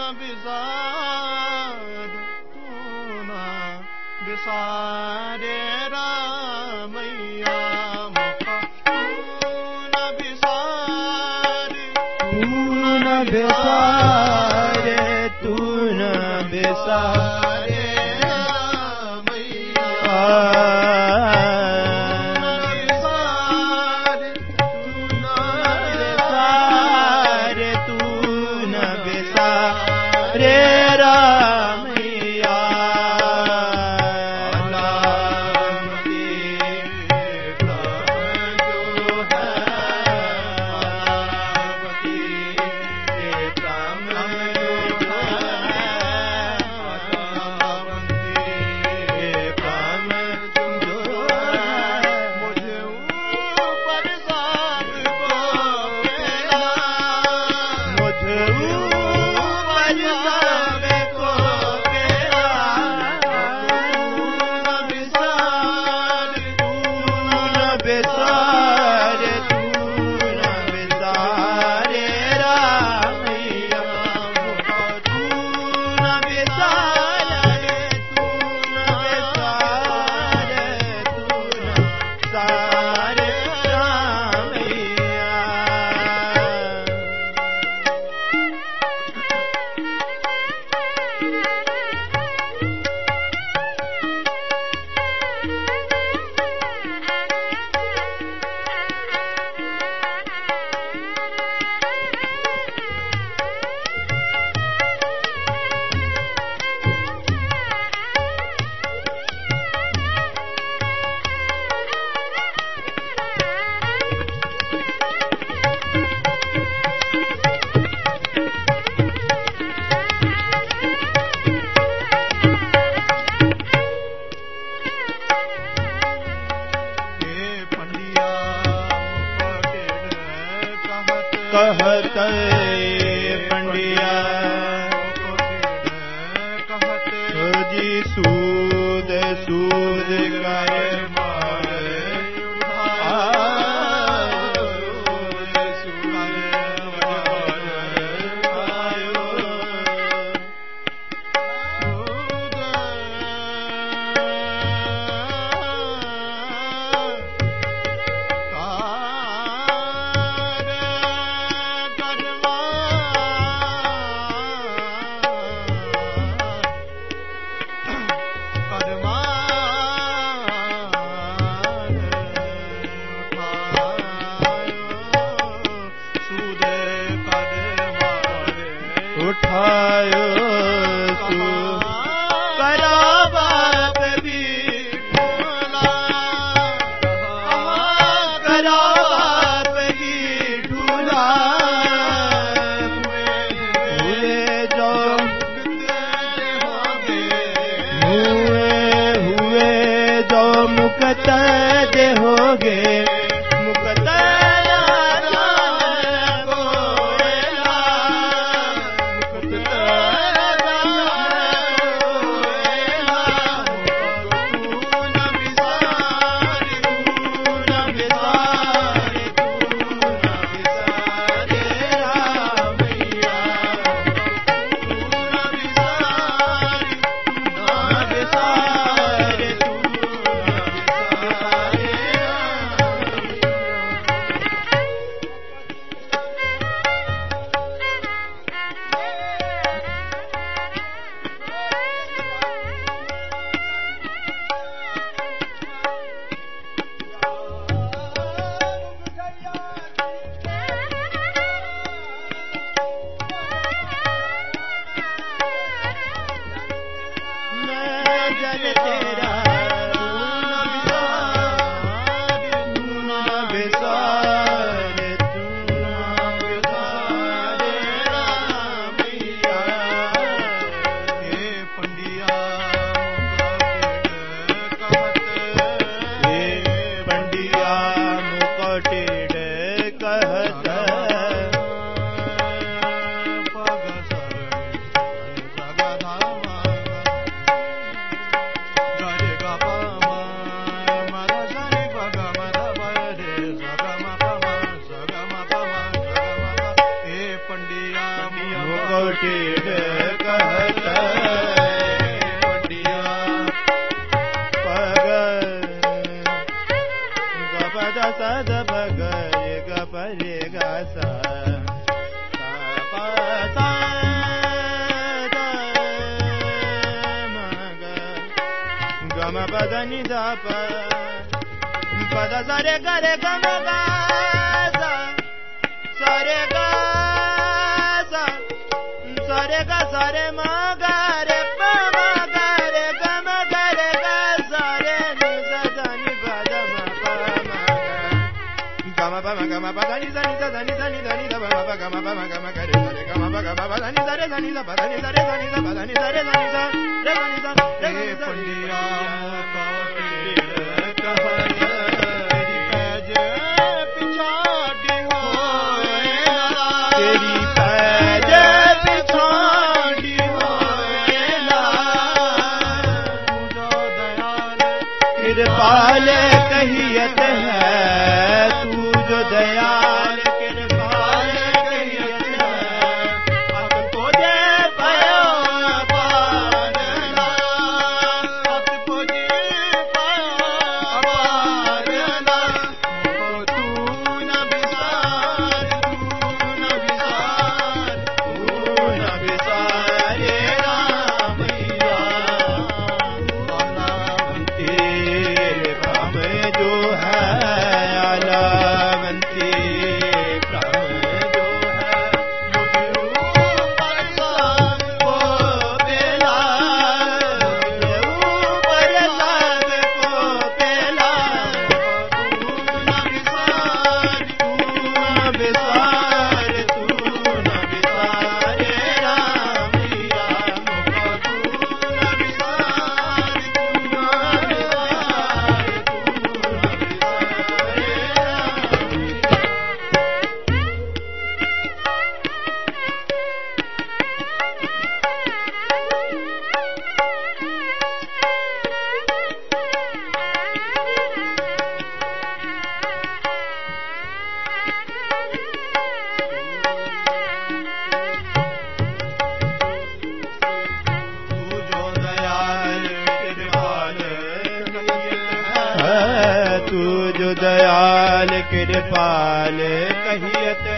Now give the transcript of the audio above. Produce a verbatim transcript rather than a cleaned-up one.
बिसारे रामैया तू न बिसारे तू न बिसारे कहत पंडिया जी सूद सूद कर मारे उठायो सु करा बाप भी ढूला करा बाप भी ढूला हुए जो हुए हुए जो मुक्त देहोगे मुक्त जन तेरा कोटिर कहत सद भग गपरे गसा गम पद निध पद सरे गरे गम गा सरे गा सरे ग सरे म गरे प म गरे गम गरे ग सरे नि स ध नि पद म प म गम प म गम प ध नि स नि ध नि ध नि ध नि ध प म प गम प म गम गरे सरे गम प गम प ध नि स रे ध नि ध प ध नि स रे ध नि ध प ध नि स रे ध नि स रे ध नि स रे पंडिया कृपाल कहियत है तू जो दयाल कृपाल कहियत है अब को दे पायो पारना अब को दे पायो पारना तू न विसार तू न विसार तू न विसार रामैया जो है आलावंती प्राण जो है ऊपर साग को पेला ऊपर साग को पेला तू न विसार तू न विसार तू न विसार रामैया तू न विसार तू न तू जो दयाल कृपाल कहियत